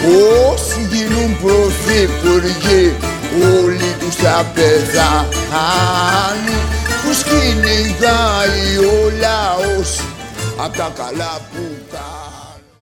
Όσοι γίνουν πρωθυπουργοί, όλοι τους θα πεθάνουν. Τους κυνηγάει ο λαός απ' τα καλά που